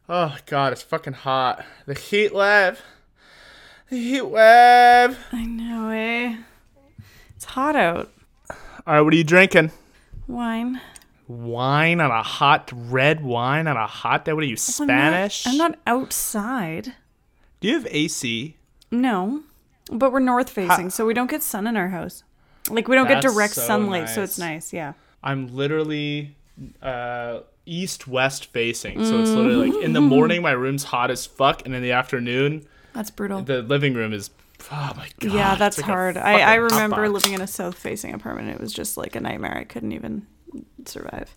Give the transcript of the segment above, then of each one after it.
Oh, God, it's fucking hot. The heat wave. The heat wave. I know, eh? It's hot out. All right, what are you drinking? Wine. Wine on a hot, red wine on a hot day? What are you, Spanish? I'm not outside. Do you have AC? No. But we're north facing, so we don't get sun in our house. Like, we don't get That's direct so sunlight, so nice. it's nice, yeah. I'm literally east-west facing, so it's literally like in the morning my room's hot as fuck, and in the afternoon That's brutal. the living room is, oh my God. Yeah, it's that's like hard. a I fucking remember hotbox. living in a south-facing apartment. It was just like a nightmare. I couldn't even survive.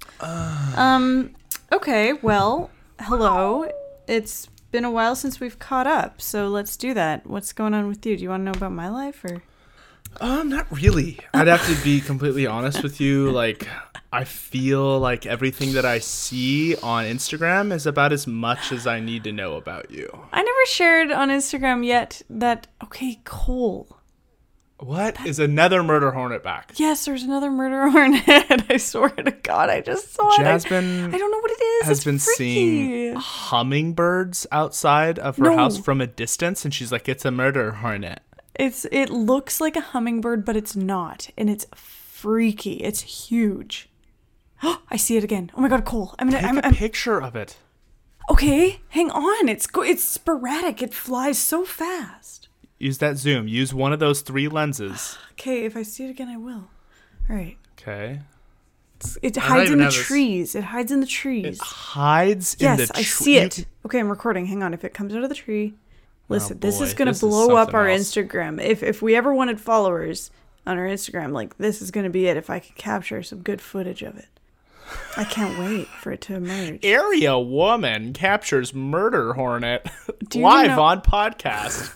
Okay, well, hello. It's been a while since we've caught up, so let's do that. What's going on with you? Do you want to know about my life, or? Not really. I'd have to be completely honest with you. Like, I feel like everything that I see on Instagram is about as much as I need to know about you. I never shared on Instagram yet that, okay, Cole. What is another murder hornet back? Yes, there's another murder hornet. I swear to God, I just saw Jasmine it. I don't know what it is. has It's been freaky. seeing hummingbirds outside of her No. house from a distance, and she's like, "It's a murder hornet." It looks like a hummingbird, but it's not, and it's freaky. It's huge. I see it again. Oh my God, Cole! Take a picture of it. Okay, hang on. It's sporadic. It flies so fast. Use that zoom. Use one of those 3 lenses. Okay, if I see it again, I will. All right. Okay. It don't hides in even the have this- trees. It hides in the trees. It hides in the Yes, tree. I see it. Okay, I'm recording. Hang on. If it comes out of the tree, listen. This boy, is gonna this is blow up something our else. Instagram. If we ever wanted followers on our Instagram, like this is gonna be it. If I can capture some good footage of it, I can't wait for it to emerge. Area woman captures murder hornet Do you live know- on podcast.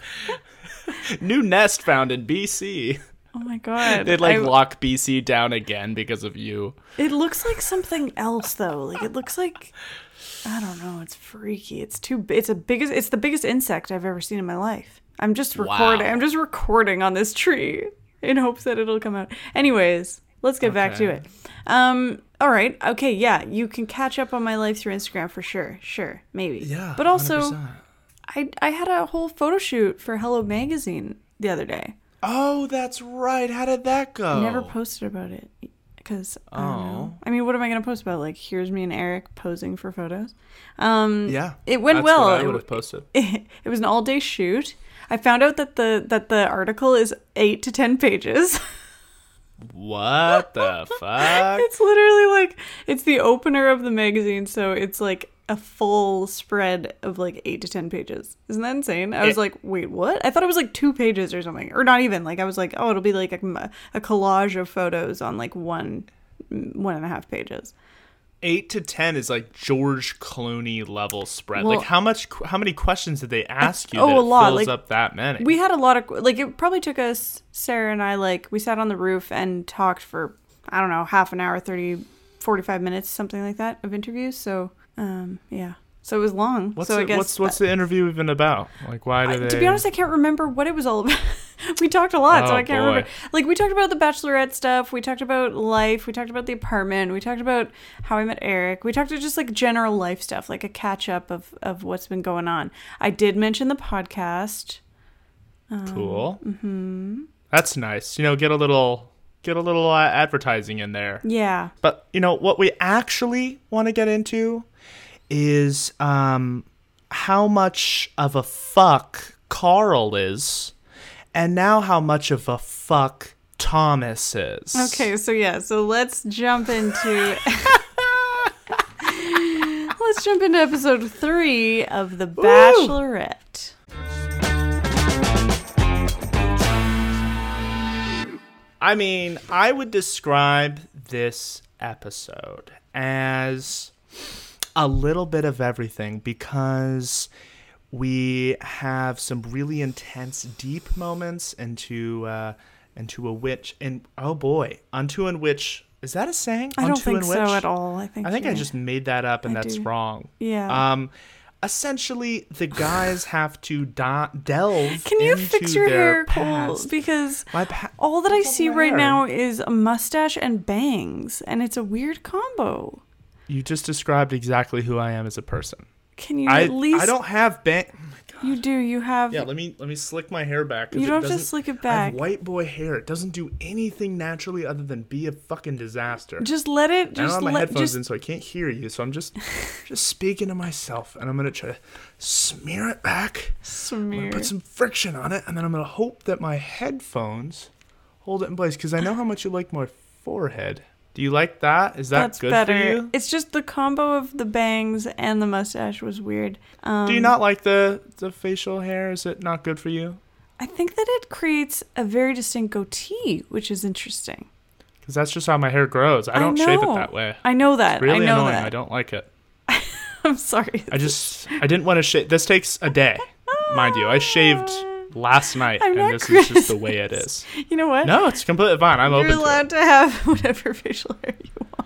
New nest found in BC. Oh my God! They'd lock BC down again because of you. It looks like something else though. Like it looks like I don't know. It's freaky. It's the biggest insect I've ever seen in my life. I'm just recording. Wow. I'm just recording on this tree in hopes that it'll come out. Anyways, let's get back to Okay. it. All right. Okay. Yeah, you can catch up on my life through Instagram for sure. Sure. Maybe. Yeah. But also, 100%. I had a whole photo shoot for Hello Magazine the other day. Oh, that's right. How did that go? Never posted about it because I don't know. I mean, what am I going to post about? Like, here's me and Eric posing for photos. Yeah. It went that's well. What I would have posted. It was an all-day shoot. I found out that the article is 8 to 10 pages. What the fuck? It's literally like it's the opener of the magazine, so it's like a full spread of like 8 to 10 pages. Isn't that insane? I was like, wait, what? I thought it was like 2 pages or something, or not even. Like I was like, oh, it'll be like a collage of photos on like 1.5 pages. 8 to 10 is like George Clooney level spread. Well, like how many questions did they ask you? oh, that a lot. Fills Like, up that many. We had a lot of like it probably took us, Sarah and I, like we sat on the roof and talked for I don't know, half an hour, 45 minutes, something like that of interviews. So yeah. So it was long. What's so I it, guess what's the interview even about? Like why did they? To be honest, I can't remember what it was all about. We talked a lot, so Oh, I can't boy. remember. Like we talked about the Bachelorette stuff. We talked about life. We talked about the apartment. We talked about how I met Eric. We talked about just like general life stuff, like a catch up of what's been going on. I did mention the podcast. Cool. That's nice. You know, get a little advertising in there. Yeah. But you know what we actually want to get into is how much of a fuck Carl is, and now how much of a fuck Thomas is. Okay, so yeah, so let's jump into episode 3 of The Bachelorette. I mean, I would describe this episode as a little bit of everything because we have some really intense, deep moments into a witch, and oh boy, unto and which is that a saying? I don't Unto think and so which? at all. I think I just made that up, and that's do. wrong. Yeah. Essentially, the guys have to delve. Can you into fix your their hair, Cole? past. Because My all that I What's up see with my right hair? now is a mustache and bangs, and it's a weird combo. You just described exactly who I am as a person. Can you at least? I don't have bang. You do. You have. Yeah, let me slick my hair back. 'Cause You it don't have to doesn't- slick it I have back. white boy hair. It doesn't do anything naturally other than be a fucking disaster. Just let it. I don't Just have my let. headphones Just in, so I can't hear you. So I'm just speaking to myself, and I'm gonna try to smear it back. I'm smear. gonna put some friction on it, and then I'm gonna hope that my headphones hold it in place. Because I know how much you like my forehead. Do you like that? Is that That's good better. for you? It's just the combo of the bangs and the mustache was weird. Do you not like the facial hair? Is it not good for you? I think that it creates a very distinct goatee, which is interesting. Because that's just how my hair grows. I don't shave it know. that way. I know that. It's really I know annoying. that. I don't like it. I'm sorry. I didn't want to shave. This takes a day, mind you. I shaved last night, I'm and not this is just the way it Chris. is. You know what? No, it's completely fine. I'm You're open to allowed it. to have whatever facial hair you want.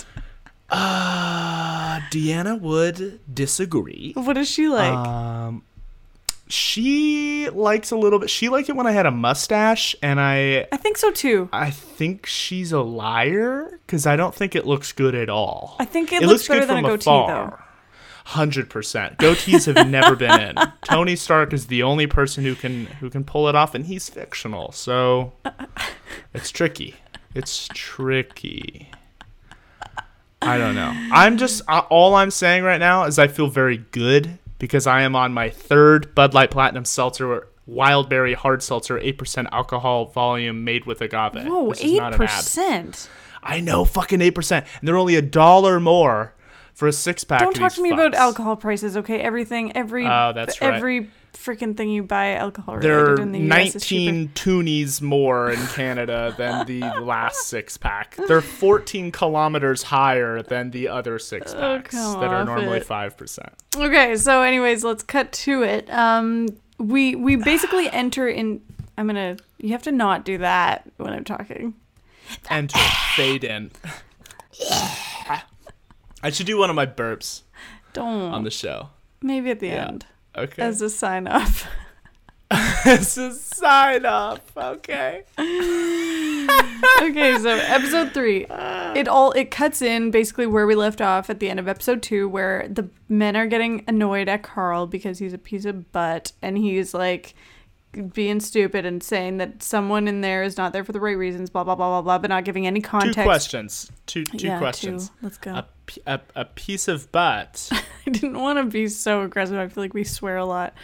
Deanna would disagree. What is she like? She likes a little bit. She liked it when I had a mustache, and I think so too. think she's a liar because I don't think it looks good at all. I think it looks better good than a from goatee, afar. 100%. Goatees have never been in. Tony Stark is the only person who can pull it off, and he's fictional, so it's tricky. It's tricky. I don't know. I'm just all I'm saying right now is I feel very good because I am on my third Bud Light Platinum Seltzer Wild Berry Hard Seltzer, 8% alcohol volume made with agave. Whoa, This is not an ad. 8%. I know, fucking 8%, and they're only $1 more for a 6-pack. Don't talk of to me these about fucks. alcohol prices, okay? Every that's right. every freaking thing you buy alcohol There related are in the US is cheaper. 19 toonies more in Canada than the last 6-pack. They're 14 kilometers higher than the other 6-packs come that are off normally it. 5%. Okay, so anyways, let's cut to it. We basically enter in. You have to not do that when I'm talking. Enter, fade in. I should do one of my burps Don't. on the show. Maybe at the Yeah. end Okay. as a sign off. As a sign off. Okay. Okay, so episode 3. It cuts in basically where we left off at the end of episode 2, where the men are getting annoyed at Carl because he's a piece of butt, and he's like being stupid and saying that someone in there is not there for the right reasons, blah blah blah blah blah, but not giving any context. Two questions. Two Yeah, questions. 2. Let's go. A piece of butt. I didn't want to be so aggressive. I feel like we swear a lot.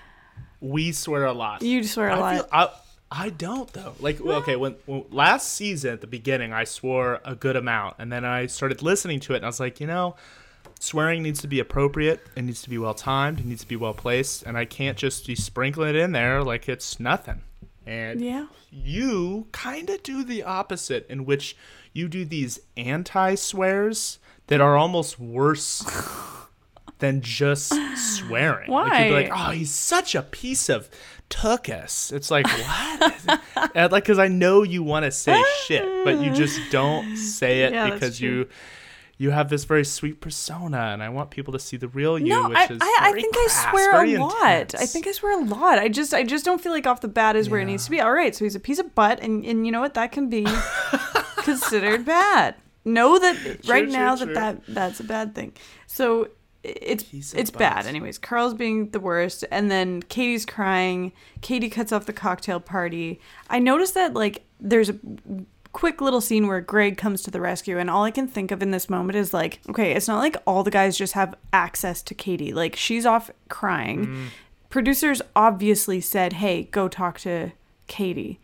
We swear a lot. You swear a lot. I don't though. Like, okay, when last season at the beginning, I swore a good amount, and then I started listening to it, and I was like, swearing needs to be appropriate. It needs to be well timed. It needs to be well placed, and I can't just be sprinkling it in there like it's nothing. And Yeah. you kind of do the opposite, in which you do these anti-swears that are almost worse than just swearing. Why? Like, you'd be like, oh, he's such a piece of tuchus. It's like, what? And because I know you want to say shit, but you just don't say it Yeah, that's because true. you have this very sweet persona, and I want people to see the real you, No, which I is I very think crass, I swear very a lot. intense. I think I swear a lot. I just don't feel like off the bat is where it needs to be. All right, so he's a piece of butt, and you know what? That can be considered bad. Know that right true, now true. that's a bad thing. So Piece of it's bad. butt. Anyways, Carl's being the worst, and then Katie's crying. Katie cuts off the cocktail party. I noticed that like there's a quick little scene where Greg comes to the rescue, and all I can think of in this moment is like, okay, it's not like all the guys just have access to Katie. Like, she's off crying. Producers obviously said, hey, go talk to Katie.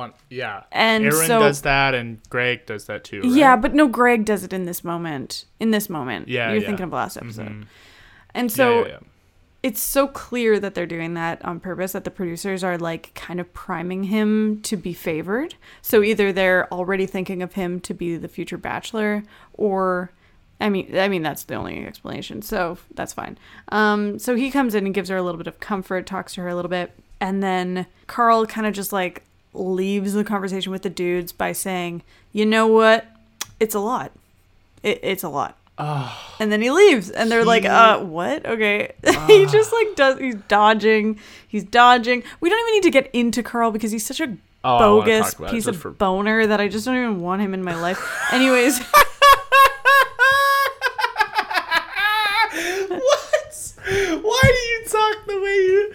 And Aaron so- does that, and Greg does that too, right? Yeah, but no, Greg does it in this moment. Yeah, You're yeah. thinking of last episode. Mhm. And so yeah. it's so clear that they're doing that on purpose, that the producers are like kind of priming him to be favored. So either they're already thinking of him to be the future bachelor, or I mean that's the only explanation. So that's fine. So he comes in and gives her a little bit of comfort, talks to her a little bit, and then Carl kind of just like leaves the conversation with the dudes by saying, "You know what? It's a lot. It's a lot." Oh, And then he leaves, and they're like, what? Okay. He just like he's dodging. We don't even need to get into Carl because he's such a I wanna bogus talk about it piece just of for- boner that I just don't even want him in my life. Anyways. what? talk the way you...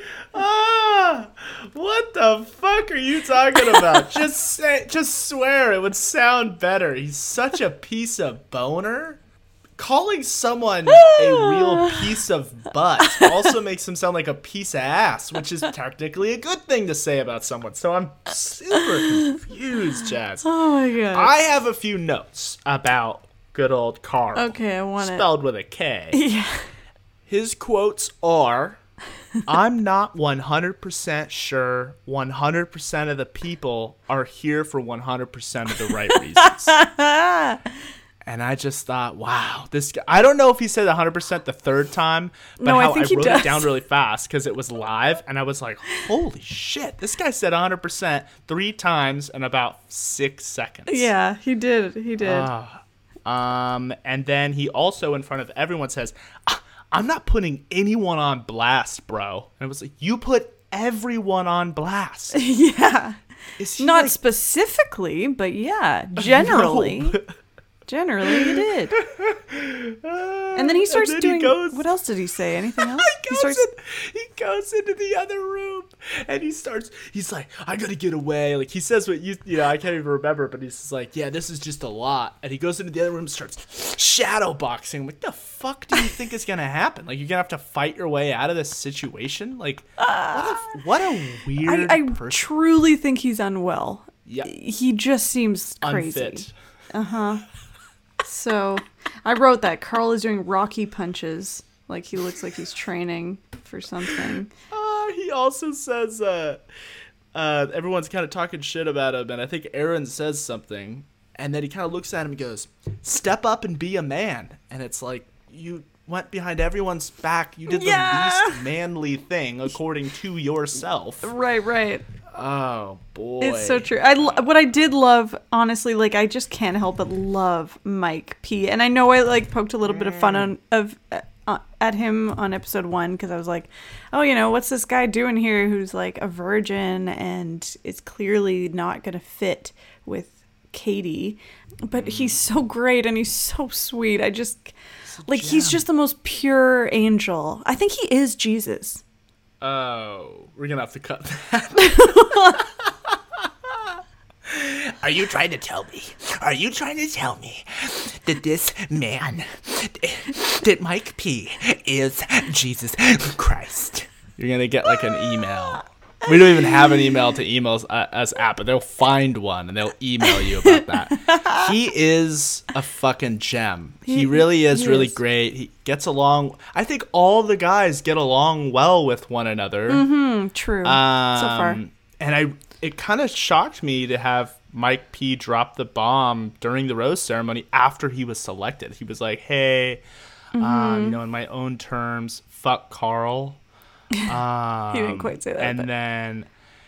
what the fuck are you talking about? Just swear. It would sound better. He's such a piece of boner. Calling someone a real piece of butt also makes him sound like a piece of ass, which is technically a good thing to say about someone. So I'm super confused, Jazz. Oh my god. I have a few notes about good old Carl. Okay, I want it. Spelled with a K. Yeah. His quotes are, I'm not 100% sure 100% of the people are here for 100% of the right reasons. And I just thought, wow, this guy, I don't know if he said 100% the third time, but No, I how I think he wrote does. it down really fast because it was live, and I was like, holy shit, this guy said 100% 3 times in about 6 seconds. Yeah, he did. He did. And then he also, in front of everyone, says, I'm not putting anyone on blast, bro. And it was like, you put everyone on blast. Yeah. Is he Not like, specifically, but yeah, generally. No. Generally, he did. And then he starts doing... what else did he say? Anything else? He goes into the other room and he's like, I gotta get away. Like, he says what I can't even remember, but he's just like, yeah, this is just a lot. And he goes into the other room and starts shadow boxing. What the fuck do you think is gonna happen? Like, you're gonna have to fight your way out of this situation? Like, what a weird I person. truly think he's unwell. Yeah. He just seems crazy. Unfit. So I wrote that Carl is doing Rocky punches. Like, he looks like he's training for something. He also says everyone's kind of talking shit about him, and I think Aaron says something, and then he kind of looks at him and goes, step up and be a man. And it's like, you went behind everyone's back. You did the least manly thing according to yourself. Right. Oh, boy. It's so true. What I did love, honestly, like, I just can't help but love Mike P. And I know I, like, poked a little bit of fun at him on episode 1 because I was like, oh, what's this guy doing here who's, like, a virgin and is clearly not going to fit with Katie. But he's so great and he's so sweet. He's just the most pure angel. I think he is Jesus. Oh, we're going to have to cut that. Are you trying to tell me that this man, that Mike P, is Jesus Christ? You're going to get like an email. We don't even have an email to emails as app, but they'll find one and they'll email you about that. He is a fucking gem. He really is really great. He gets along. I think all the guys get along well with one another. Mm-hmm, true. So far. And it kind of shocked me to have Mike P drop the bomb during the rose ceremony after he was selected. He was like, hey, in my own terms, fuck Carl. He didn't quite say that. And then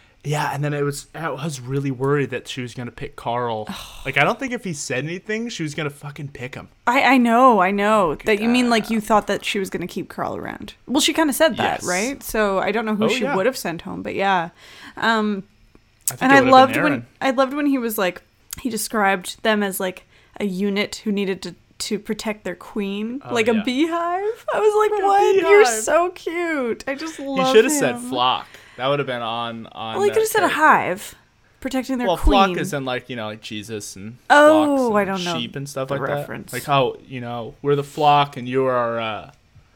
I was really worried that she was going to pick Carl. Like, I don't think if he said anything, she was going to fucking pick him. I know. That you mean like you thought that she was going to keep Carl around. Well, she kind of said that, right? So I don't know who she would have sent home, but yeah. And I loved when he was like, he described them as like a unit who needed to protect their queen, a beehive. I was like, what? You're so cute. I just love him. He should have said flock. That would have been on. Well, he could have said a hive, protecting their queen. Well, flock is in like Jesus and flocks and I don't know sheep and stuff the like reference. that. Like we're the flock and you are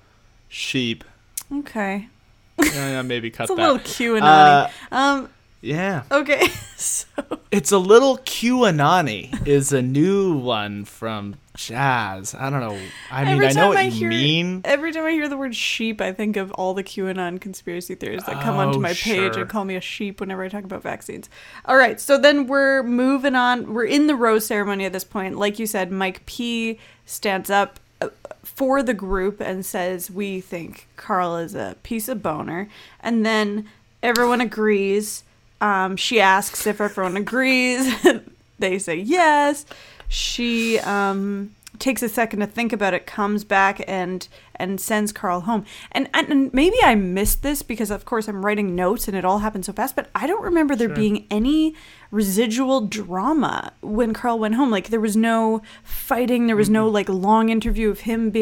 sheep. Okay. Yeah, maybe cut that. It's a little QAnon-y. Yeah. Okay. So it's a little QAnon-y is a new one from Jazz. I don't know. I know what you mean. Every time I hear the word sheep, I think of all the QAnon conspiracy theorists that come onto my page and call me a sheep whenever I talk about vaccines. All right. So then we're moving on. We're in the rose ceremony at this point. Like you said, Mike P stands up for the group and says, we think Carl is a piece of boner. And then everyone agrees. She asks if everyone agrees. They say yes. She takes a second to think about it, comes back and sends Carl home. And maybe I missed this because, of course, I'm writing notes and it all happened so fast, but I don't remember there being any residual drama when Carl went home. Like, there was no fighting. There was no, like, long interview of him being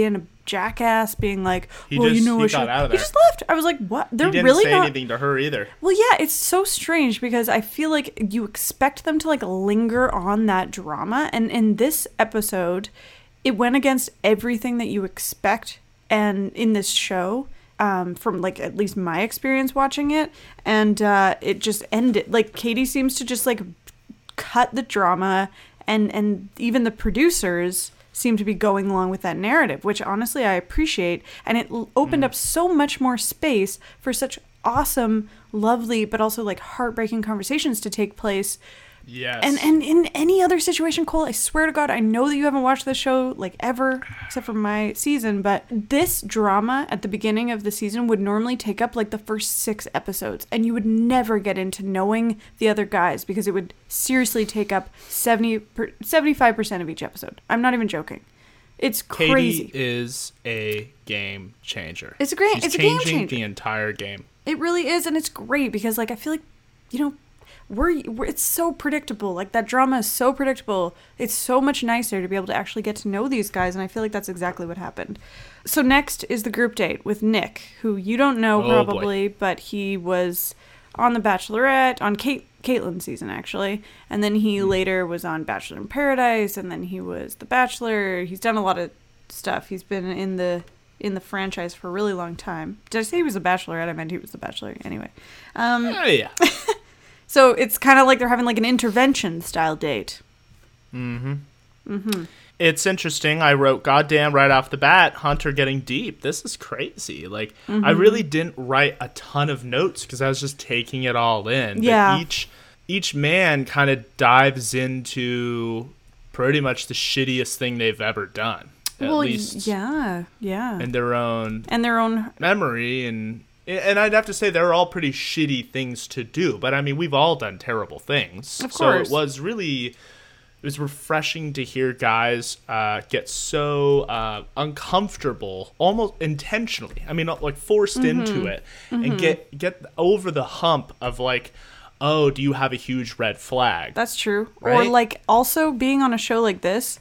jackass being like, He well, just- you know, he got out of he there. just left. I was like, what? They're He didn't really say not. anything to her either. Well, yeah, it's so strange because I feel like you expect them to like linger on that drama, and in this episode, it went against everything that you expect, and in this show. From like at least my experience watching it, and it just ended. Like Katie seems to just like cut the drama, and even the producers seem to be going along with that narrative, which honestly I appreciate, and it opened up so much more space for such awesome, lovely, but also like heartbreaking conversations to take place. Yes. And in any other situation, Cole, I swear to God, I know that you haven't watched this show like ever, except for my season, but this drama at the beginning of the season would normally take up like the first 6 episodes, and you would never get into knowing the other guys because it would seriously take up 75% of each episode. I'm not even joking. It's crazy. Katie is a game changer. It's a game changing changer. the entire game. It really is, and it's great because like I feel like, you know, we're it's so predictable. Like that drama is so predictable. It's so much nicer to be able to actually get to know these guys, and I feel like that's exactly what happened. So next is the group date with Nick, who you don't know probably, but he was on The Bachelorette, on Caitlyn's season actually, and then he later was on Bachelor in Paradise, and then he was The Bachelor. He's done a lot of stuff. He's been in the franchise for a really long time. Did I say he was a Bachelorette? I meant he was The Bachelor. Anyway. Oh, yeah. So it's kind of like they're having like an intervention style date. It's interesting. I wrote, goddamn, right off the bat, Hunter getting deep. This is crazy. Like, I really didn't write a ton of notes because I was just taking it all in. Yeah. But each man kind of dives into pretty much the shittiest thing they've ever done. At least yeah. in their own And their own. memory. And I'd have to say they're all pretty shitty things to do. But, I mean, we've all done terrible things. Of course. So it was refreshing to hear guys get so uncomfortable, almost intentionally. I mean, like forced into it, and get over the hump of like, oh, do you have a huge red flag? That's true. Right? Or like also being on a show like this,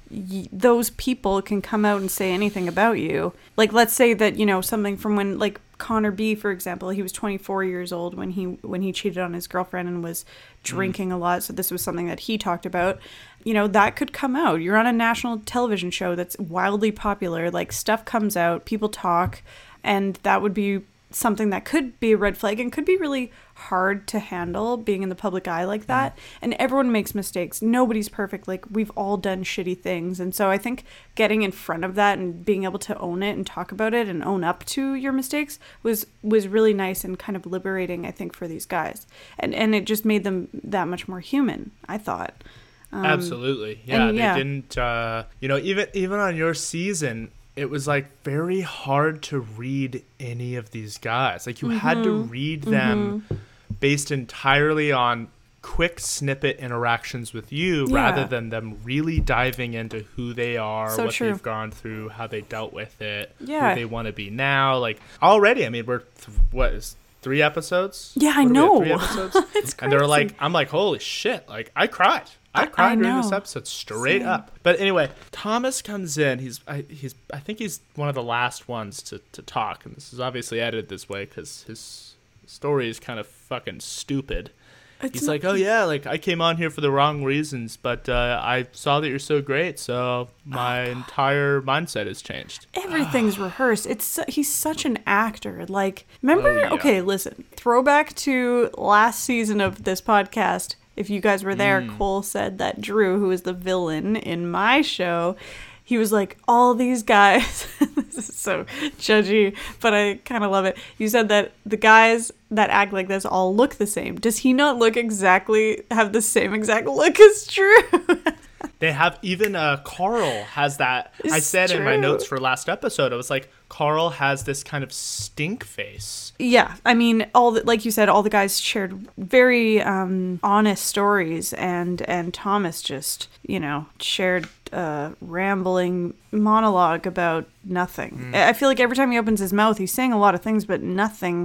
those people can come out and say anything about you. Like let's say that, you know, something from when like Connor B, for example, he was 24 years old when he cheated on his girlfriend and was drinking a lot. So this was something that he talked about. You know, that could come out. You're on a national television show that's wildly popular. Like stuff comes out, people talk, and that would be something that could be a red flag and could be really hard to handle being in the public eye like that. And everyone makes mistakes. Nobody's perfect. Like we've all done shitty things. And so I think getting in front of that and being able to own it and talk about it and own up to your mistakes was really nice and kind of liberating, I think, for these guys. And it just made them that much more human, I thought. Absolutely. Yeah, and, yeah. they didn't, you know, even on your season, it was like very hard to read any of these guys. Like you had to read them based entirely on quick snippet interactions with you rather than them really diving into who they are, So what true. they've gone through, how they dealt with it, Yeah. who they want to be now. Like already, I mean, we're, what is 3 episodes? Yeah, I What are we at, know. 3 episodes? It's And they're crazy. like, I'm like, holy shit. Like I cried. I cried during this know. episode straight Same. up. But anyway, Thomas comes in. I think he's one of the last ones to talk, and this is obviously edited this way because his story is kind of fucking stupid. He's like, oh yeah, like I came on here for the wrong reasons, but I saw that you're so great, so my entire mindset has changed. Everything's rehearsed. He's such an actor. Like, remember? Oh, yeah. Okay, listen. Throwback to last season of this podcast. If you guys were there, Cole said that Drew, who is the villain in my show, he was like, all these guys. This is so judgy, but I kind of love it. You said that the guys that act like this all look the same. Does he not have the same exact look as Drew? They have even Carl has that. I It's said in my true. notes for last episode, I was like, Carl has this kind of stink face. Yeah, I mean, like you said, all the guys shared very honest stories, and Thomas just, you know, shared a rambling monologue about nothing. I feel like every time he opens his mouth, he's saying a lot of things, but nothing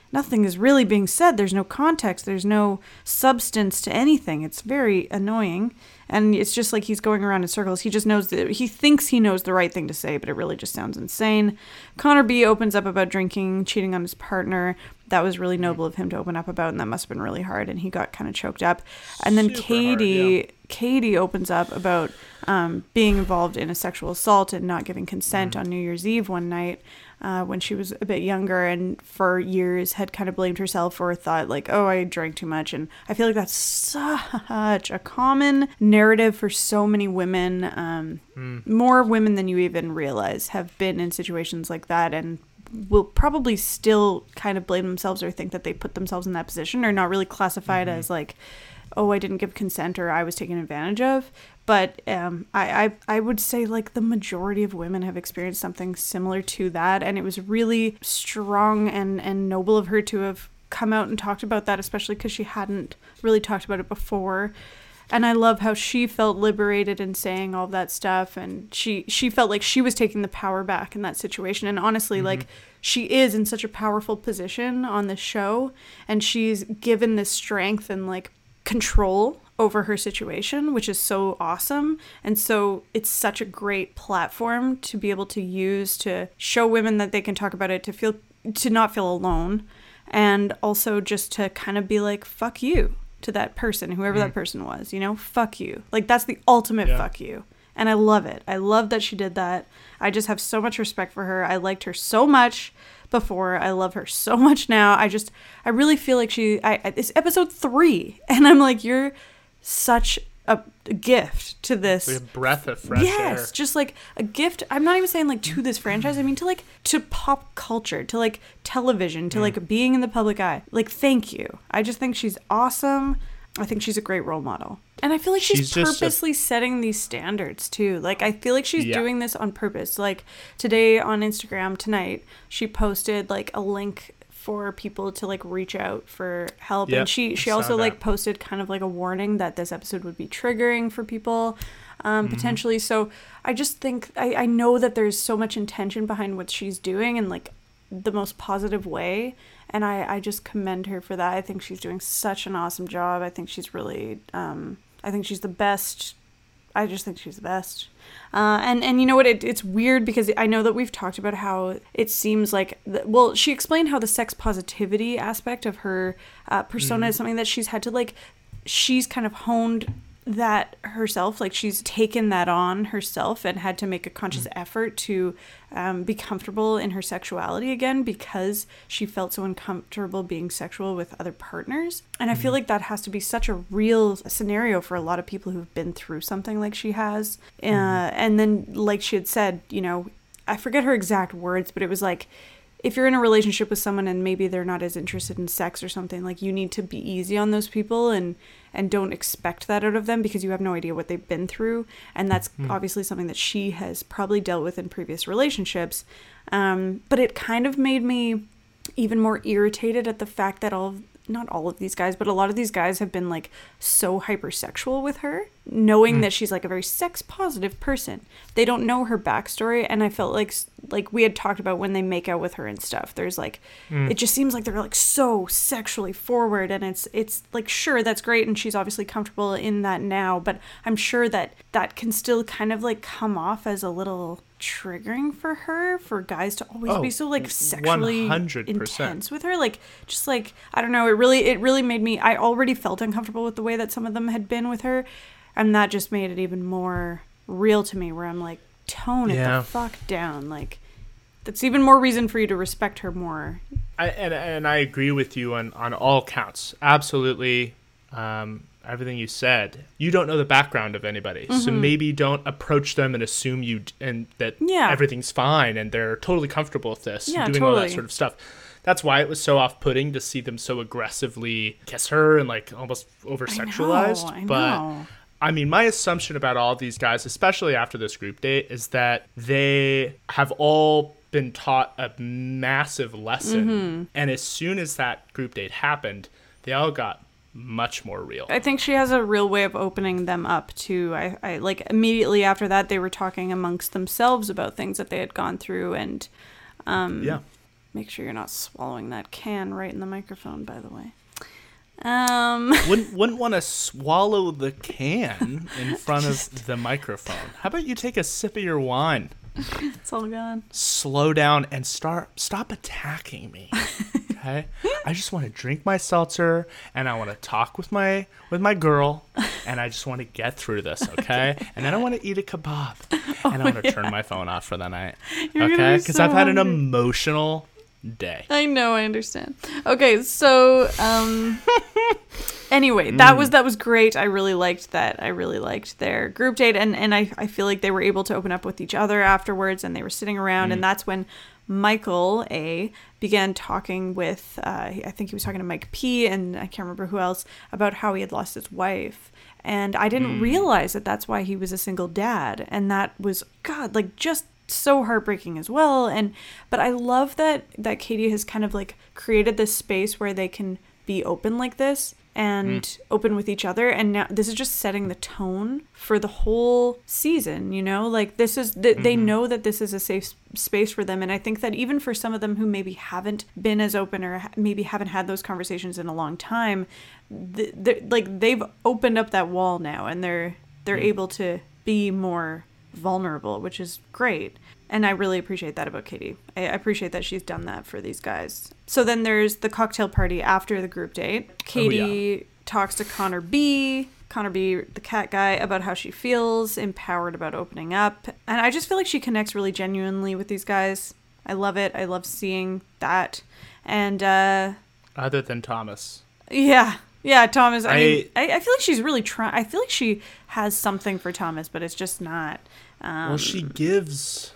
nothing is really being said. There's no context. There's no substance to anything. It's very annoying. And it's just like he's going around in circles. He just knows that he thinks he knows the right thing to say, but it really just sounds insane. Connor B opens up about drinking, cheating on his partner. That was really noble of him to open up about, and that must have been really hard. And he got kind of choked up. And then Katie opens up about being involved in a sexual assault and not giving consent on New Year's Eve one night. When she was a bit younger, and for years had kind of blamed herself or thought like, oh, I drank too much. And I feel like that's such a common narrative for so many women. More women than you even realize have been in situations like that and will probably still kind of blame themselves or think that they put themselves in that position, or not really classify it as like, oh, I didn't give consent or I was taken advantage of. But I would say like the majority of women have experienced something similar to that. And it was really strong and noble of her to have come out and talked about that, especially because she hadn't really talked about it before. And I love how she felt liberated in saying all of that stuff. And she felt like she was taking the power back in that situation. And honestly, like she is in such a powerful position on the show. And she's given this strength and like control over her situation, which is so awesome. And so it's such a great platform to be able to use to show women that they can talk about it, to not feel alone, and also just to kind of be like, fuck you to that person, whoever that person was, you know, fuck you. Like that's the ultimate fuck you. And I love it. I love that she did that. I just have so much respect for her. I liked her so much before. I love her so much now. I really feel like it's episode 3 and I'm like, you're such a gift to this. Like a breath of fresh air. Yes, just like a gift. I'm not even saying like to this franchise. I mean to pop culture, to like television, to like being in the public eye. Like, thank you. I just think she's awesome. I think she's a great role model. And I feel like she's purposely setting these standards too. Like, I feel like she's doing this on purpose. Like today on Instagram, tonight, she posted like a link for people to like reach out for help. And she also like posted kind of like a warning that this episode would be triggering for people potentially. So I just think I know that there's so much intention behind what she's doing in like the most positive way. And I just commend her for that. I think she's doing such an awesome job. I think she's really, I think she's the best. I just think she's the best. And you know what? It's weird because I know that we've talked about how it seems like, she explained how the sex positivity aspect of her persona is something that she's had to like, she's kind of honed that herself. Like she's taken that on herself and had to make a conscious effort to be comfortable in her sexuality again because she felt so uncomfortable being sexual with other partners. And I feel like that has to be such a real scenario for a lot of people who've been through something like she has. And then like she had said, you know, I forget her exact words, but it was like, if you're in a relationship with someone and maybe they're not as interested in sex or something, like you need to be easy on those people and don't expect that out of them because you have no idea what they've been through. And that's obviously something that she has probably dealt with in previous relationships. But it kind of made me even more irritated at the fact that not all of these guys, but a lot of these guys have been like so hypersexual with her, knowing that she's like a very sex positive person. They don't know her backstory. And I felt like we had talked about when they make out with her and stuff, there's like, it just seems like they're like so sexually forward. And it's like, sure, that's great. And she's obviously comfortable in that now, but I'm sure that can still kind of like come off as a little triggering for her, for guys to always be so like sexually 100%. Intense with her. Like, just like, I don't know, it really made me, I already felt uncomfortable with the way that some of them had been with her, and that just made it even more real to me, where I'm like, tone it the fuck down. Like, that's even more reason for you to respect her more. And I agree with you on all counts. Absolutely. Everything you said. You don't know the background of anybody, so maybe don't approach them and assume that everything's fine and they're totally comfortable with this, doing all that sort of stuff. That's why it was so off-putting to see them so aggressively kiss her and like almost over-sexualized. I know. But I mean, my assumption about all of these guys, especially after this group date, is that they have all been taught a massive lesson, and as soon as that group date happened, they all got much more real. I think she has a real way of opening them up to, I like immediately after that they were talking amongst themselves about things that they had gone through, and Make sure you're not swallowing that can right in the microphone, by the way. Wouldn't want to swallow the can in front of the microphone. How about you take a sip of your wine? It's all gone. Slow down and stop attacking me. Okay? I just want to drink my seltzer and I want to talk with my girl and I just want to get through this, okay? And then I want to eat a kebab and I want to turn my phone off for the night. Okay? Because I've had an emotional day. I know, I understand. Okay, so anyway, that was great. I really liked that. I really liked their group date, and I feel like they were able to open up with each other afterwards, and they were sitting around, and that's when Michael A began talking with I think he was talking to Mike P, and I can't remember who else, about how he had lost his wife. And I didn't realize that that's why he was a single dad, and that was, God, like, just so heartbreaking as well. But I love that Katie has kind of like created this space where they can be open like this and open with each other, and now this is just setting the tone for the whole season, you know, like this is they know that this is a safe space for them. And I think that even for some of them who maybe haven't been as open or maybe haven't had those conversations in a long time, they've opened up that wall now, and they're able to be more vulnerable, which is great. And I really appreciate that about Katie. I appreciate that she's done that for these guys. So then there's the cocktail party after the group date. Katie talks to Connor B, the cat guy, about how she feels empowered about opening up. And I just feel like she connects really genuinely with these guys. I love it. I love seeing that. And other than Thomas. Yeah, Thomas. I mean, I feel like she's really trying. I feel like she has something for Thomas, but it's just not. Well, she gives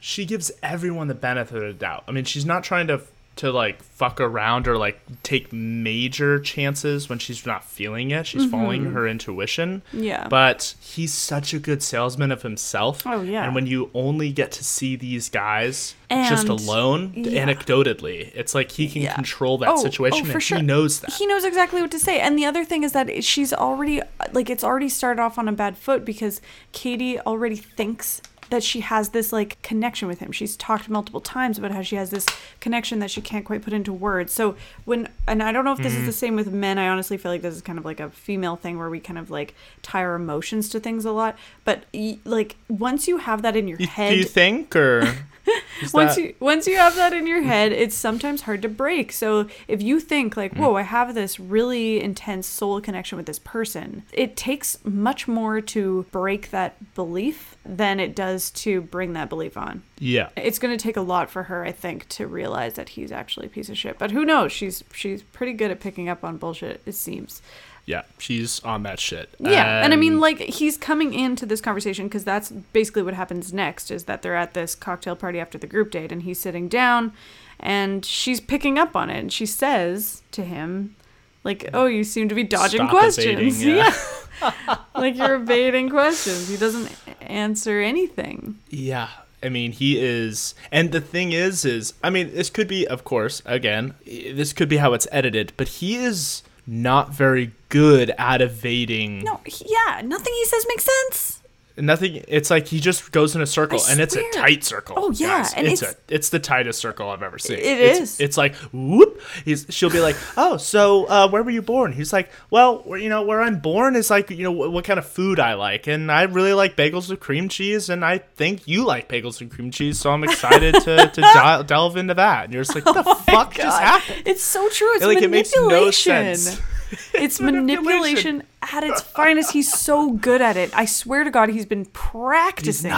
everyone the benefit of the doubt. I mean, she's not trying to like fuck around or like take major chances when she's not feeling it. She's following her intuition. Yeah. But he's such a good salesman of himself. Oh, yeah. And when you only get to see these guys just alone, anecdotally, it's like he can control that situation, and he knows that. He knows exactly what to say. And the other thing is that she's already, like, it's already started off on a bad foot because Katie already thinks that she has this like connection with him. She's talked multiple times about how she has this connection that she can't quite put into words. So and I don't know if this is the same with men. I honestly feel like this is kind of like a female thing where we kind of like tie our emotions to things a lot. But like once you have that in your head, do you think, or once you have that in your head, it's sometimes hard to break. So if you think like, whoa, I have this really intense soul connection with this person, it takes much more to break that belief than it does to bring that belief on. Yeah. It's going to take a lot for her, I think, to realize that he's actually a piece of shit. But who knows? She's pretty good at picking up on bullshit, it seems. Yeah, she's on that shit. Yeah, and I mean, like, he's coming into this conversation because that's basically what happens next, is that they're at this cocktail party after the group date, and he's sitting down, and she's picking up on it, and she says to him, like, oh, you seem to be dodging questions. Evading, yeah. Like, you're evading questions. He doesn't answer anything. Yeah. I mean, he is, and the thing is, I mean, this could be, of course, again, this could be how it's edited, but he is not very good at evading. No, nothing he says makes sense. Nothing. It's like he just goes in a circle, and it's a tight circle. Oh yeah, guys. and it's the tightest circle I've ever seen. It's like whoop. She'll be like, oh, so where were you born? He's like, well, where I'm born is like, what kind of food I like, and I really like bagels with cream cheese, and I think you like bagels with cream cheese, so I'm excited to delve into that. And you're just like, what the fuck just happened? It's so true. It's like, manipulation. It makes no sense. It's manipulation at its finest. He's so good at it. I swear to God, he's been practicing.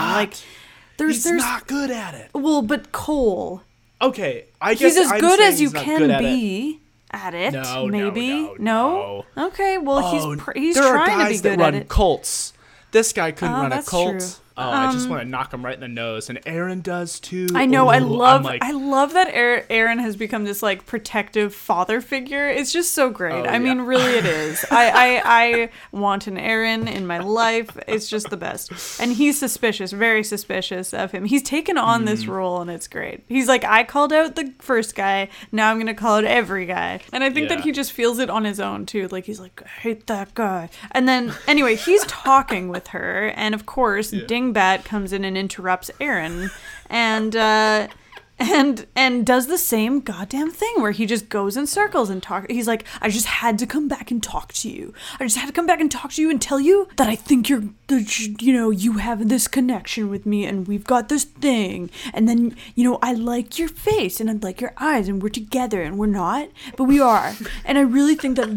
He's not good at it. Well, but Cole. Okay, I guess he's as good as you can be at it. No, maybe no. Okay, well he's there trying are to be guys good that at run it. Cults. This guy couldn't run a that's cult. true. Oh, I just want to knock him right in the nose, and Aaron does too. I know. Ooh, I love that Aaron has become this like protective father figure. It's just so great. I mean, really, it is. I want an Aaron in my life. It's just the best. And he's suspicious, very suspicious of him. He's taken on this role, and it's great. He's like, I called out the first guy. Now I'm gonna call out every guy. And I think that he just feels it on his own too. Like he's like, I hate that guy. And then anyway, he's talking with her, and of course, Dingbat comes in and interrupts Aaron, and and does the same goddamn thing where he just goes in circles and talk. He's like, I just had to come back and talk to you. I just had to come back and talk to you and tell you that I think you have this connection with me and we've got this thing. And then, I like your face and I like your eyes and we're together and we're not, but we are. And I really think that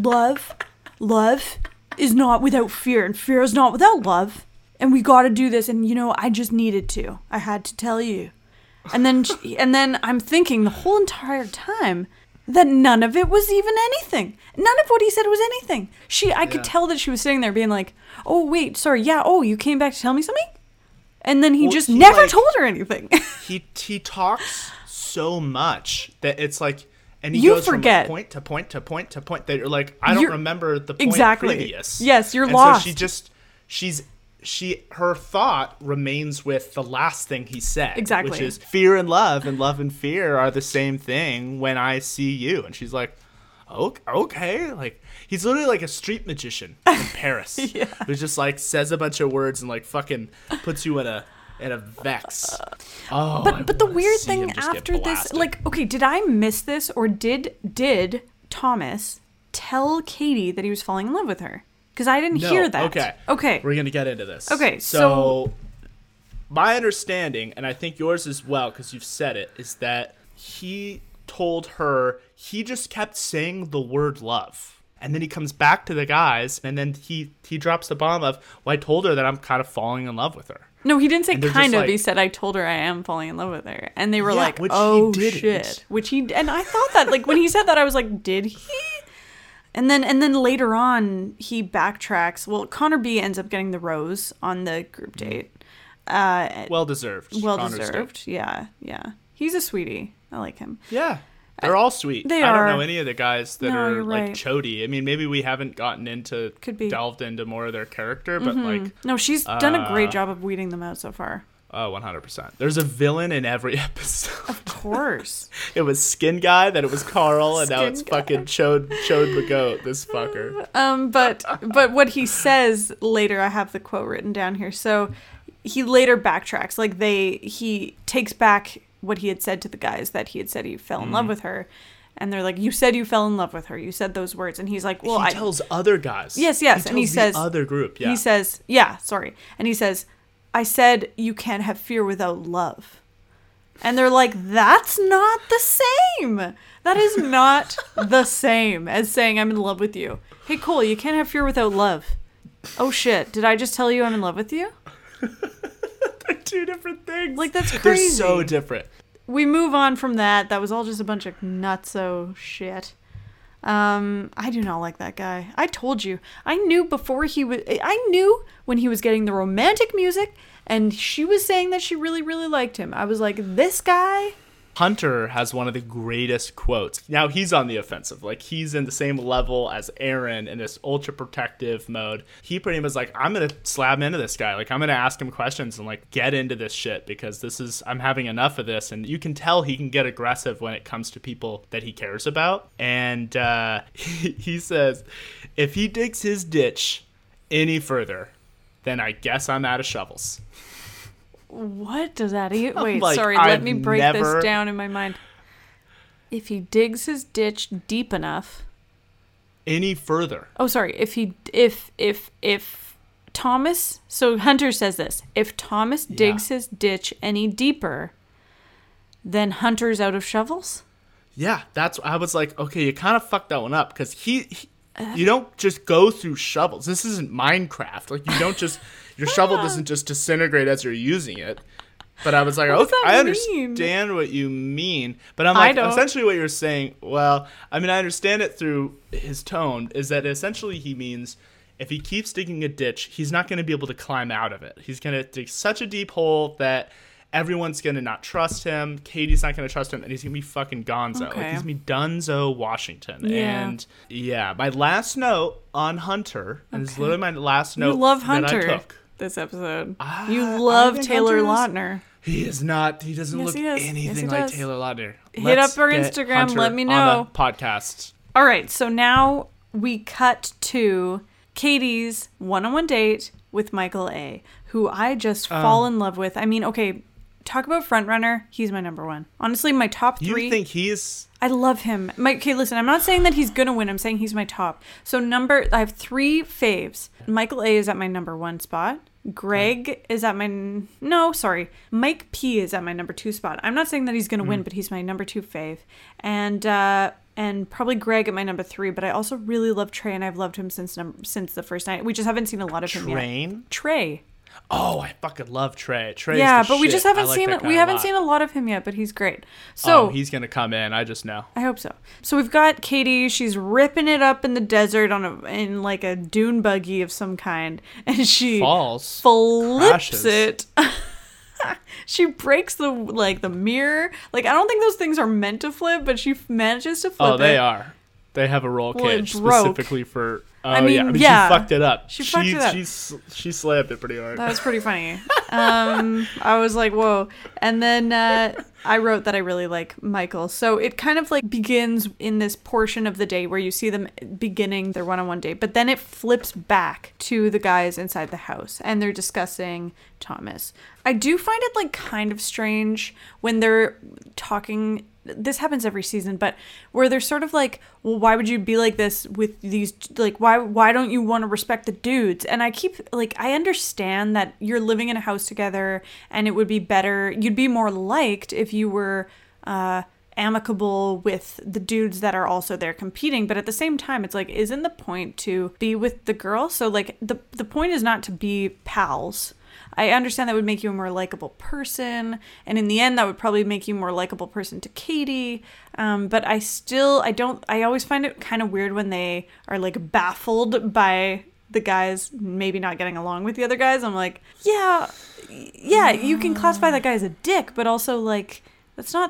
love is not without fear and fear is not without love. And we got to do this. And, I just needed to. I had to tell you. And then I'm thinking the whole entire time that none of it was even anything. None of what he said was anything. I could tell that she was sitting there being like, oh, wait, sorry. Yeah. Oh, you came back to tell me something? And then he never told her anything. he talks so much that it's like, and he you goes forget. From point to point to point to point that you're like, I don't remember the point previous. Yes, you're and lost. So her thought remains with the last thing he said. Exactly. Which is fear and love and fear are the same thing when I see you. And she's like, okay. Like, he's literally like a street magician in Paris. Yeah. Who just like says a bunch of words and like fucking puts you in a vex. But the weird thing after this, like, okay, did I miss this or did Thomas tell Katie that he was falling in love with her? Because I didn't hear that. Okay. We're going to get into this. Okay, so my understanding, and I think yours as well, because you've said it, is that he told her, he just kept saying the word love. And then he comes back to the guys, and then he drops the bomb of, well, I told her that I'm kind of falling in love with her. No, he didn't say kind of. Like, he said, I told her I am falling in love with her. And they were like, which oh, he didn't. shit. And I thought that, like, when he said that, I was like, did he? And then later on, he backtracks. Well, Connor B ends up getting the rose on the group date. Well deserved. Yeah. He's a sweetie. I like him. Yeah. They're all sweet. I don't know any of the guys that are like chody. I mean, maybe we haven't gotten into, delved into more of their character, but like... No, she's done a great job of weeding them out so far. Oh, 100%. There's a villain in every episode. Of course. It was Skin Guy, then it was Carl, and now it's fucking Chode the Goat, this fucker. But what he says later, I have the quote written down here. So he later backtracks. Like he takes back what he had said to the guys, that he had said he fell in love with her. And they're like, you said you fell in love with her. You said those words. And he's like, well, he tells other guys. Yes. And he says the other group. Yeah. He says, and he says, I said you can't have fear without love. And they're like, that's not the same. That is not the same as saying I'm in love with you. Hey, Cole, you can't have fear without love. Oh, shit. Did I just tell you I'm in love with you? They're two different things. Like, that's crazy. They're so different. We move on from that. That was all just a bunch of nutso shit. I do not like that guy. I told you. I knew when he was getting the romantic music and she was saying that she really, really liked him. I was like, this guy. Hunter has one of the greatest quotes. Now he's on the offensive. Like, he's in the same level as Aaron in this ultra protective mode. He pretty much like, I'm going to slab into this guy. Like, I'm going to ask him questions and like get into this shit because I'm having enough of this. And you can tell he can get aggressive when it comes to people that he cares about. And he says, if he digs his ditch any further, then I guess I'm out of shovels. What does that mean? Wait, like, sorry, let me break this down in my mind. If he digs his ditch deep enough. Any further. Oh, sorry. If Thomas, so Hunter says this, if Thomas digs his ditch any deeper, then Hunter's out of shovels? Yeah, I was like, okay, you kind of fucked that one up because you don't just go through shovels. This isn't Minecraft. Like, you don't just, your shovel doesn't just disintegrate as you're using it. But I was like, okay, I understand what you mean. But I'm like, essentially what you're saying, well, I mean, I understand it through his tone, is that essentially he means if he keeps digging a ditch, he's not going to be able to climb out of it. He's going to dig such a deep hole that everyone's going to not trust him. Katie's not going to trust him. And he's going to be fucking gonzo. Okay. Like, he's going to be Dunzo Washington. Yeah. And yeah, my last note on Hunter, and this is literally my last note you love that Hunter I took. This episode. You love Taylor Lautner. He is not. He doesn't look anything like Taylor Lautner. Hit up our Instagram. Let me know. On the podcast. All right. So now we cut to Katie's one-on-one date with Michael A., who I just fall in love with. I mean, okay, talk about frontrunner. He's my number one. Honestly, my top three. You think he's... I love him. Okay, listen, I'm not saying that he's gonna win. I'm saying he's my top. So I have 3 faves. Michael A is at my number 1 spot. Greg is at Mike P is at my number 2 spot. I'm not saying that he's gonna win, but he's my number 2 fave. And probably Greg at my number 3, but I also really love Trey, and I've loved him since the first night. We just haven't seen a lot of him yet. Trey. Oh, I fucking love Trey. Yeah, but we just haven't seen it. We haven't seen a lot of him yet, but he's great. So he's gonna come in. I just know. I hope so. So we've got Katie. She's ripping it up in the desert in like a dune buggy of some kind, and she flips crashes. it. She breaks the mirror. Like, I don't think those things are meant to flip, but she manages to flip it. Oh, they are. They have a roll cage specifically for... I mean, she fucked it up. She fucked it up. She slammed it pretty hard. That was pretty funny. I was like, whoa. And then I wrote that I really like Michael. So it kind of like begins in this portion of the day where you see them beginning their one-on-one date, but then it flips back to the guys inside the house and they're discussing Thomas. I do find it like kind of strange when they're talking. This happens every season, but where they're sort of like, well, why would you be like this with these, like, why don't you want to respect the dudes? And I keep, like, I understand that you're living in a house together and it would be better, you'd be more liked if you were amicable with the dudes that are also there competing, but at the same time, it's like, isn't the point to be with the girl? So, like, the point is not to be pals. I understand that would make you a more likable person, and in the end, that would probably make you a more likable person to Katie. But I always find it kind of weird when they are like baffled by the guys maybe not getting along with the other guys. I'm like, yeah, you can classify that guy as a dick, but also like that's not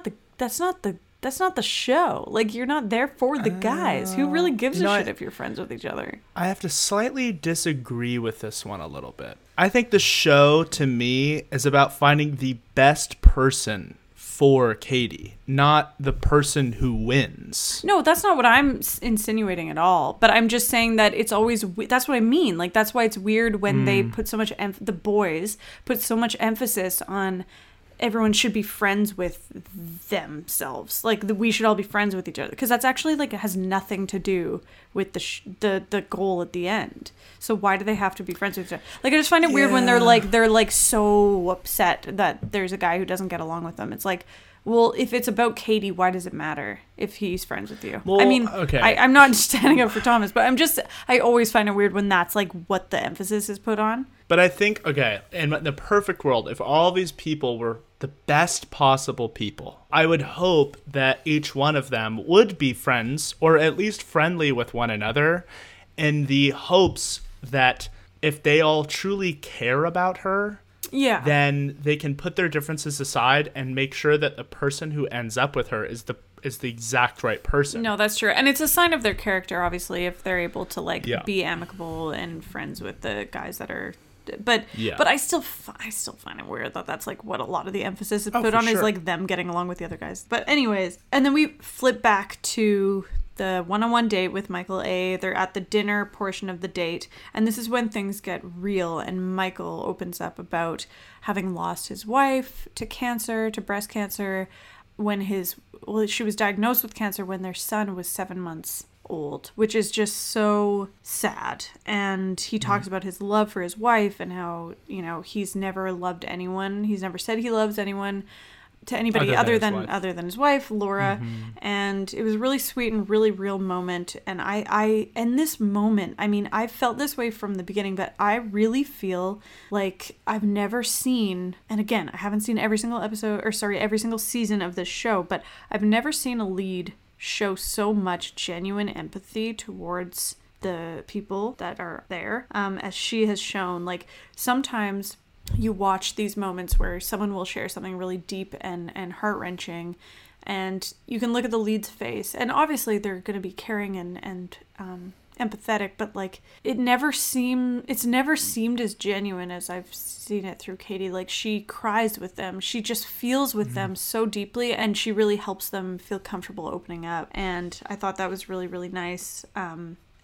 the show. Like, you're not there for the guys. Who really gives a shit if you're friends with each other? I have to slightly disagree with this one a little bit. I think the show, to me, is about finding the best person for Katie, not the person who wins. No, that's not what I'm insinuating at all. But I'm just saying that it's always, that's what I mean. Like, that's why it's weird when they put so much, the boys put so much emphasis on everyone should be friends with themselves. Like, we should all be friends with each other. Because that's actually, like, it has nothing to do with the goal at the end. So why do they have to be friends with each other? Like, I just find it weird when they're like so upset that there's a guy who doesn't get along with them. It's like, well, if it's about Katie, why does it matter if he's friends with you? Well, I mean, okay. I'm not standing up for Thomas, but I always find it weird when that's like what the emphasis is put on. But I think, okay, in the perfect world, if all these people were the best possible people, I would hope that each one of them would be friends, or at least friendly with one another, in the hopes that if they all truly care about her, then they can put their differences aside and make sure that the person who ends up with her is the exact right person. No, that's true. And it's a sign of their character, obviously, if they're able to be amicable and friends with the guys that are... But I still find it weird that that's like what a lot of the emphasis is put on is like them getting along with the other guys. But anyways, and then we flip back to the one-on-one date with Michael A. They're at the dinner portion of the date, and this is when things get real, and Michael opens up about having lost his wife to breast cancer, when she was diagnosed with cancer when their son was 7 months old, which is just so sad. And he talks about his love for his wife and how, he's never loved anyone. He's never said he loves anyone to anybody other than his wife, Laura. And it was a really sweet and really real moment. And I in this moment, I mean, I felt this way from the beginning, but I really feel like I've never seen, and again, I haven't seen every single season of this show, but I've never seen a lead show so much genuine empathy towards the people that are there, as she has shown. Like, sometimes you watch these moments where someone will share something really deep and heart-wrenching, and you can look at the lead's face, and obviously they're going to be caring and empathetic, but like it's never seemed as genuine as I've seen it through Katie. Like, she cries with them, she just feels with them so deeply, and she really helps them feel comfortable opening up, and I thought that was really, really nice.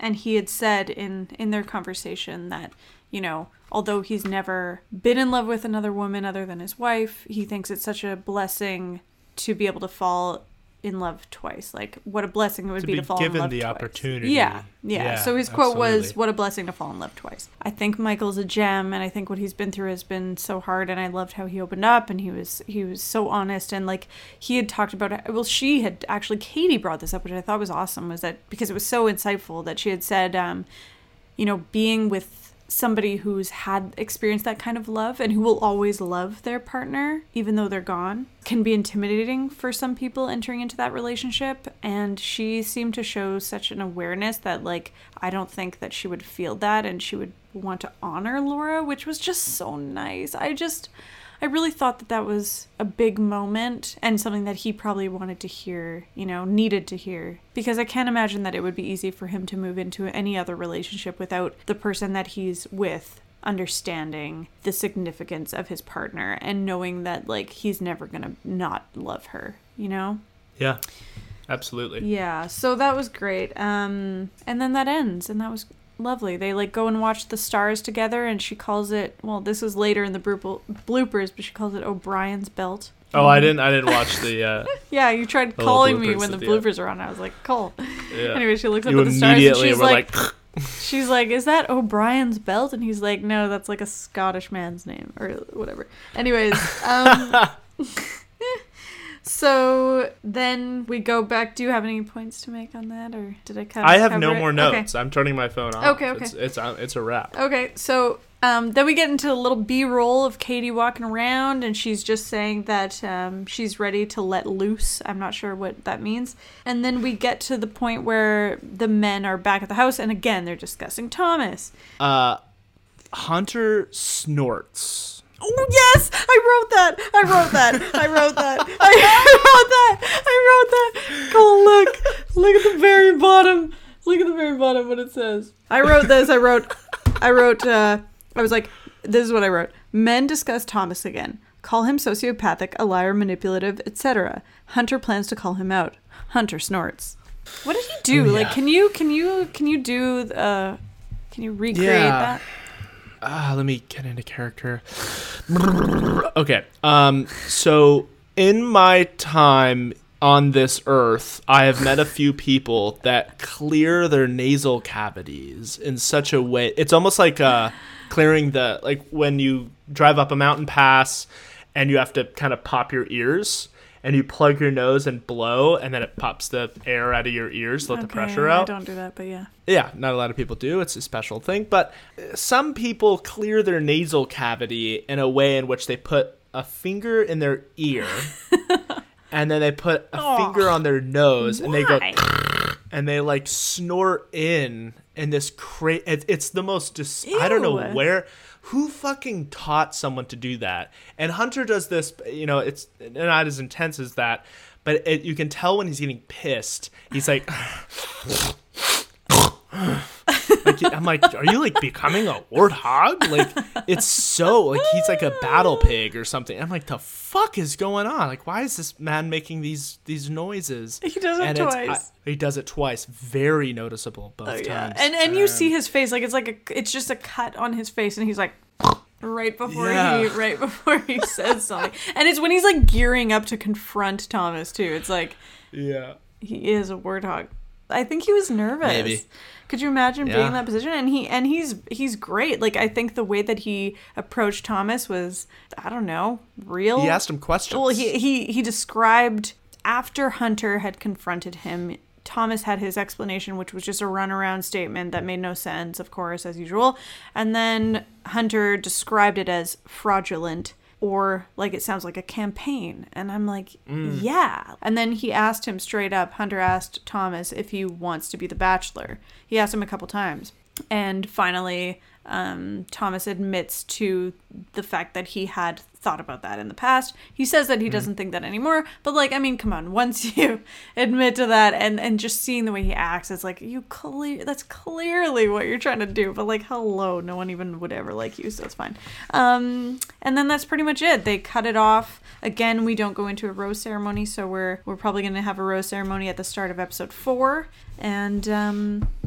And he had said in their conversation that, you know, although he's never been in love with another woman other than his wife, he thinks it's such a blessing to be able to fall in love twice. Like, what a blessing it would be to fall in love twice. Given the opportunity. Yeah. So his quote was, absolutely. what a blessing to fall in love twice. I think Michael's a gem, and I think what he's been through has been so hard, and I loved how he opened up, and he was so honest, and like, he had talked about, well, she had actually, Katie brought this up, which I thought was awesome, was that, because it was so insightful, that she had said, you know, being with somebody who's had experienced that kind of love and who will always love their partner even though they're gone can be intimidating for some people entering into that relationship. And she seemed to show such an awareness that, like, I don't think that she would feel that, and she would want to honor Laura, which was just so nice. I really thought that was a big moment and something that he probably wanted to hear, you know, needed to hear. Because I can't imagine that it would be easy for him to move into any other relationship without the person that he's with understanding the significance of his partner and knowing that, like, he's never gonna not love her, you know? Yeah, absolutely. Yeah, so that was great. And then that ends, and that was lovely. They like go and watch the stars together, and she calls it, well, this was later in the bloopers, but she calls it O'Brien's belt. Oh, I didn't watch the yeah, you tried calling me bloopers when the at the bloopers are on. I was like, cool. Yeah. Anyway, she looks up You at the stars and immediately she's were like she's like, is that O'Brien's belt? And he's like, no, that's like a Scottish man's name or whatever. Anyways, so then we go back. Do you have any points to make on that, or did I cover? I have no it? more notes. Okay. I'm turning my phone off. Okay. It's a wrap. Okay, so then we get into a little B-roll of Katie walking around, and she's just saying that she's ready to let loose. I'm not sure what that means. And then we get to the point where the men are back at the house, and again, they're discussing Thomas. Hunter snorts. Oh, yes! I wrote that! Cole, look at the very bottom. Look at the very bottom what it says. I wrote this. I was like, this is what I wrote. Men discuss Thomas again. Call him sociopathic, a liar, manipulative, etc. Hunter plans to call him out. Hunter snorts. What did he do? Oh, yeah. Like, can you recreate that? Let me get into character. Okay. So in my time on this earth, I have met a few people that clear their nasal cavities in such a way. It's almost like clearing like when you drive up a mountain pass and you have to kind of pop your ears and you plug your nose and blow, and then it pops the air out of your ears to let the pressure out. I don't do that, but yeah. Yeah, not a lot of people do. It's a special thing. But some people clear their nasal cavity in a way in which they put a finger in their ear and then they put a finger on their nose and they go and they like snort in this it's the most I don't know who fucking taught someone to do that. And Hunter does this, you know, it's not as intense as that, but you can tell when he's getting pissed. He's like I'm like, are you like becoming a warthog? Like, it's so like he's like a battle pig or something. I'm like, the fuck is going on? Like, why is this man making these noises? He does it twice. He does it twice. Very noticeable both times. And you see his face, like it's just a cut on his face, and he's like right before he says something. And it's when he's like gearing up to confront Thomas too. It's like, yeah, he is a warthog. I think he was nervous. Maybe. Could you imagine being in that position? And he's great. Like, I think the way that he approached Thomas was, I don't know, real. He asked him questions. Well, he described after Hunter had confronted him, Thomas had his explanation, which was just a runaround statement that made no sense, of course, as usual. And then Hunter described it as fraudulent, or like it sounds like a campaign. And I'm like, yeah. And then he asked him straight up, Hunter asked Thomas if he wants to be the Bachelor. He asked him a couple times. And finally, Thomas admits to the fact that he had thought about that in the past. He says that he doesn't think that anymore, but like, I mean, come on, once you admit to that and just seeing the way he acts, it's like, that's clearly what you're trying to do, but like, hello, no one even would ever like you, so it's fine. And then that's pretty much it. They cut it off. Again, we don't go into a rose ceremony, so we're probably going to have a rose ceremony at the start of episode 4, and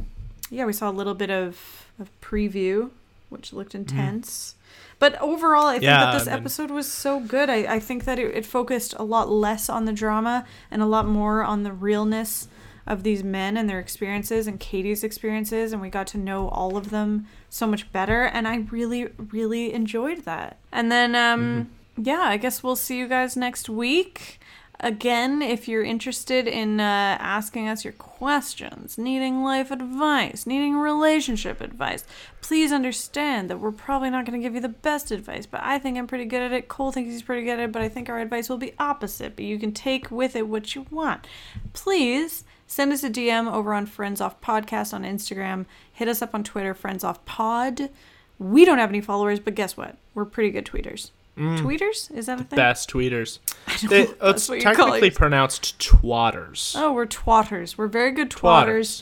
we saw a little bit of preview, which looked intense. But overall, I think that this episode was so good. I think that it focused a lot less on the drama and a lot more on the realness of these men and their experiences and Katie's experiences. And we got to know all of them so much better. And I really, really enjoyed that. And then, I guess we'll see you guys next week. Again, if you're interested in asking us your questions, needing life advice, needing relationship advice, please understand that we're probably not going to give you the best advice, but I think I'm pretty good at it. Cole thinks he's pretty good at it, but I think our advice will be opposite, but you can take with it what you want. Please send us a DM over on Friends Off Podcast on Instagram. Hit us up on Twitter, Friends Off Pod. We don't have any followers, but guess what? We're pretty good tweeters. Tweeters? Is that a thing? Best tweeters. It's technically pronounced twatters. Oh, we're twatters. We're very good twatters.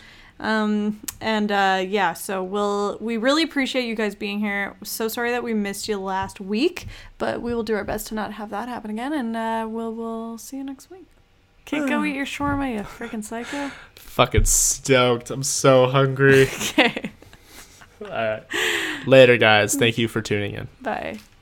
So we really appreciate you guys being here. So sorry that we missed you last week, but we will do our best to not have that happen again, and we'll see you next week. Can't go eat your shawarma, you freaking psycho. Fucking stoked. I'm so hungry. Okay. All right. Later, guys. Thank you for tuning in. Bye.